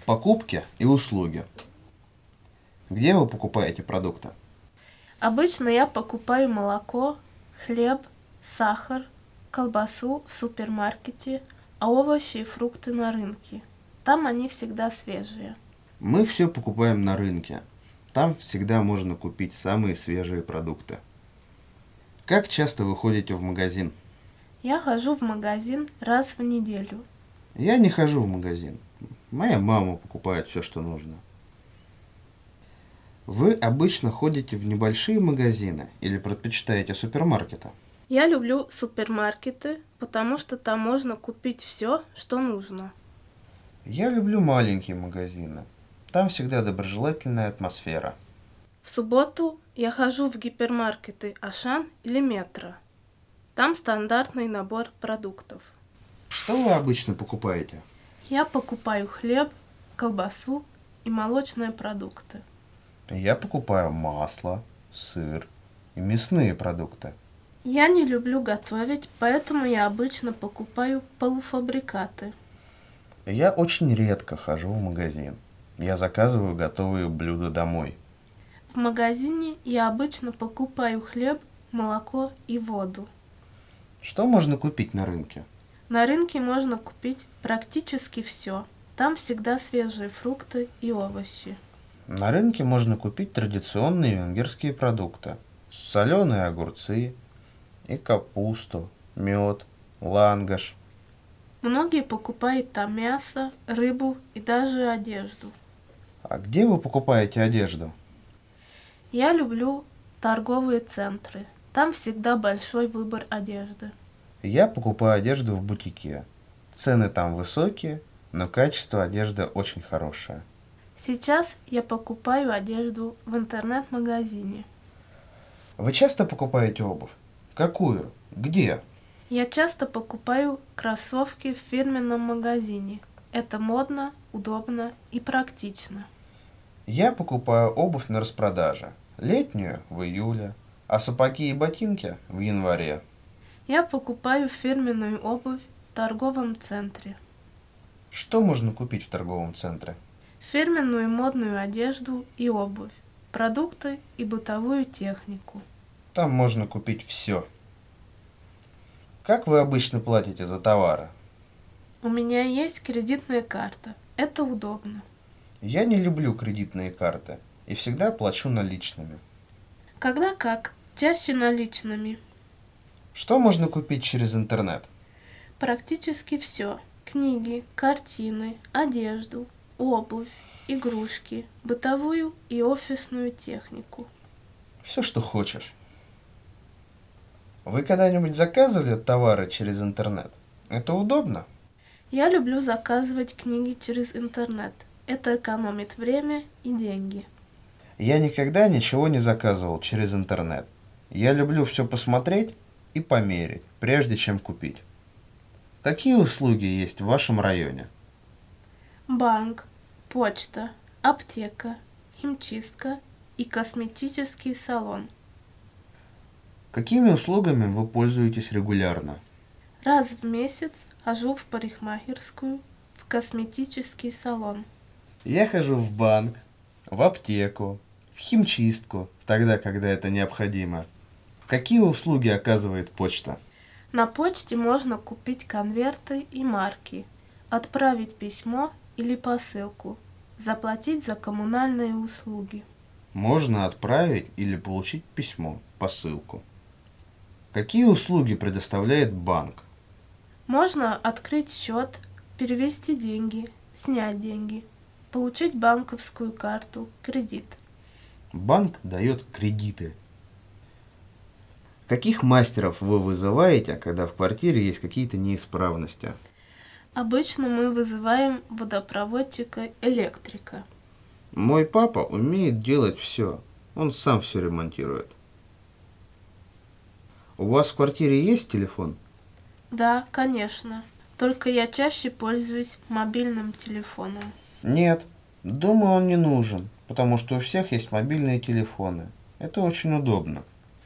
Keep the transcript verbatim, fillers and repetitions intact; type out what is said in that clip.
Покупки и услуги. Где вы покупаете продукты? Обычно я покупаю молоко, хлеб, сахар, колбасу в супермаркете, а овощи и фрукты на рынке. Там они всегда свежие. Мы все покупаем на рынке. Там всегда можно купить самые свежие продукты. Как часто вы ходите в магазин? Я хожу в магазин раз в неделю. Я не хожу в магазин. Моя мама покупает все, что нужно. Вы обычно ходите в небольшие магазины или предпочитаете супермаркеты? Я люблю супермаркеты, потому что там можно купить все, что нужно. Я люблю маленькие магазины. Там всегда доброжелательная атмосфера. В субботу я хожу в гипермаркеты Ашан или Метро. Там стандартный набор продуктов. Что вы обычно покупаете? Я покупаю хлеб, колбасу и молочные продукты. Я покупаю масло, сыр и мясные продукты. Я не люблю готовить, поэтому я обычно покупаю полуфабрикаты. Я очень редко хожу в магазин. Я заказываю готовые блюда домой. В магазине я обычно покупаю хлеб, молоко и воду. Что можно купить на рынке? На рынке можно купить практически все. Там всегда свежие фрукты и овощи. На рынке можно купить традиционные венгерские продукты. Соленые огурцы и капусту, мед, лангаш. Многие покупают там мясо, рыбу и даже одежду. А где вы покупаете одежду? Я люблю торговые центры. Там всегда большой выбор одежды. Я покупаю одежду в бутике. Цены там высокие, но качество одежды очень хорошее. Сейчас я покупаю одежду в интернет-магазине. Вы часто покупаете обувь? Какую? Где? Я часто покупаю кроссовки в фирменном магазине. Это модно, удобно и практично. Я покупаю обувь на распродаже. Летнюю в июле, а сапоги и ботинки в январе. Я покупаю фирменную обувь в торговом центре. Что можно купить в торговом центре? Фирменную модную одежду и обувь, продукты и бытовую технику. Там можно купить все. Как вы обычно платите за товары? У меня есть кредитная карта. Это удобно. Я не люблю кредитные карты и всегда плачу наличными. Когда как? Чаще наличными. Что можно купить через интернет? Практически все. Книги, картины, одежду, обувь, игрушки, бытовую и офисную технику. Все, что хочешь. Вы когда-нибудь заказывали товары через интернет? Это удобно? Я люблю заказывать книги через интернет. Это экономит время и деньги. Я никогда ничего не заказывал через интернет. Я люблю все посмотреть и померить, прежде чем купить. Какие услуги есть в вашем районе? Банк, почта, аптека, химчистка и косметический салон. Какими услугами вы пользуетесь регулярно? Раз в месяц хожу в парикмахерскую, в косметический салон. Я хожу в банк, в аптеку, в химчистку, тогда, когда это необходимо. Какие услуги оказывает почта? На почте можно купить конверты и марки, отправить письмо или посылку, заплатить за коммунальные услуги. Можно отправить или получить письмо, посылку. Какие услуги предоставляет банк? Можно открыть счет, перевести деньги, снять деньги, получить банковскую карту, кредит. Банк дает кредиты. Каких мастеров вы вызываете, когда в квартире есть какие-то неисправности? Обычно мы вызываем водопроводчика-электрика. Мой папа умеет делать все. Он сам все ремонтирует. У вас в квартире есть телефон? Да, конечно. Только я чаще пользуюсь мобильным телефоном. Нет, думаю, он не нужен, потому что у всех есть мобильные телефоны. Это очень удобно.